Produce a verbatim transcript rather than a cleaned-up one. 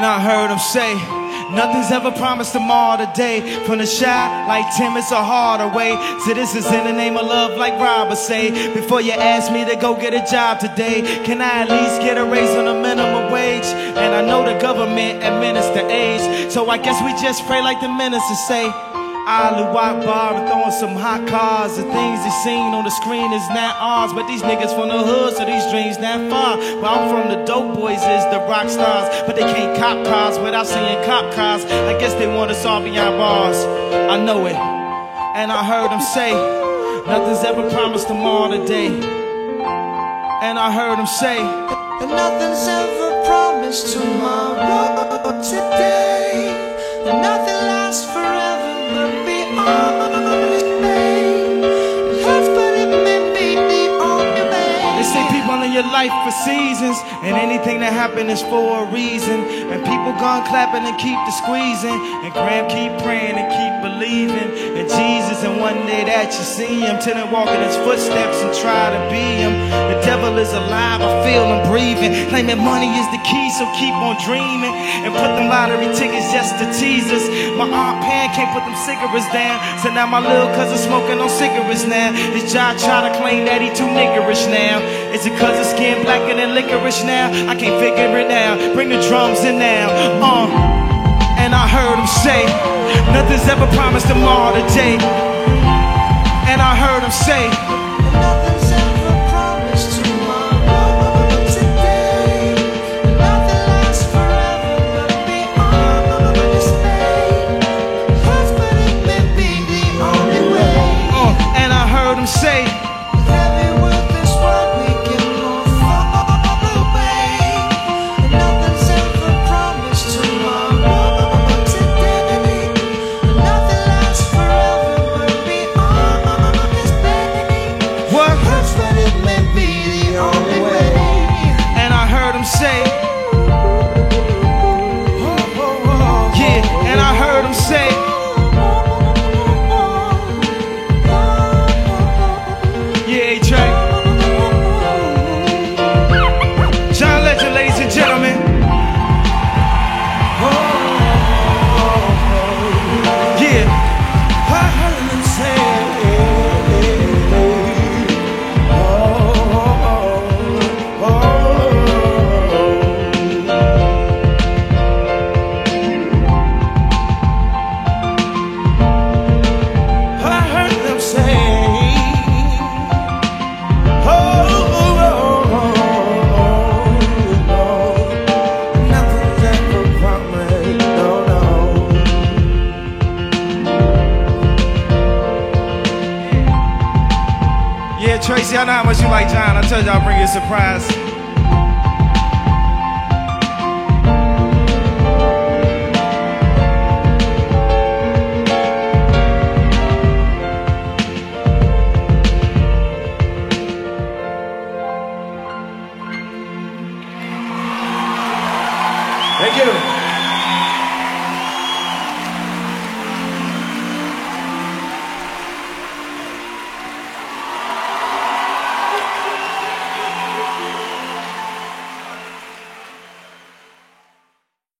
And I heard him say, nothing's ever promised tomorrow today. From the shy, like Tim, it's a harder way. So this is in the name of love, like Robert say. Before you ask me to go get a job today, can I at least get a raise on the minimum wage? And I know the government administer age, so I guess we just pray like the minister say. Allahu Akbar, and throwing some hot cars. The things they seen on the screen is not ours, but these niggas from the hood, so these dreams not far. Where I'm from, the dope boys is the rock stars, but they can't cop cars without seeing cop cars. I guess they want us all beyond bars. I know it, and I heard them say, nothing's ever promised tomorrow today. And I heard them say, and nothing's ever promised tomorrow today. And nothing lasts forever. They say people in your life for seasons, and anything that happen is for a reason. And people gone clapping and keep the squeezing, and Graham keep praying and keep believing in Jesus. And one day that you see him, till then walk in his footsteps and try to be him. The devil is alive, I feel him breathing, claiming money is the key, so keep on dreaming. And put them lottery tickets just to tease us. My Aunt Pan can't put them cigarettes down, so now my little cousin smoking on cigarettes now. His job try to claim that he too niggerish now. Is it cause his skin blacker than licorice now? I can't figure it out, bring the drums in now. uh. And I heard him say, nothing's ever promised tomorrow today. And I heard him say, nothing's ever promised tomorrow today. Nothing lasts forever, but beyond this day. Hurts, but it may be the only way. uh, And I heard him say, heavy with this world we can move far away. And nothing's ever promised tomorrow today. Nothing lasts forever, but beyond this day. what? Hurts, but it may be the only way. And I heard him say, yeah, and I heard him say, yeah, Trey. John Legend, ladies and gentlemen. Yeah. I heard him say, I heard them say, oh, nothing's ever promised, no, no. Yeah, Tracy, I know how much you like John. I told you I'll bring you a surprise.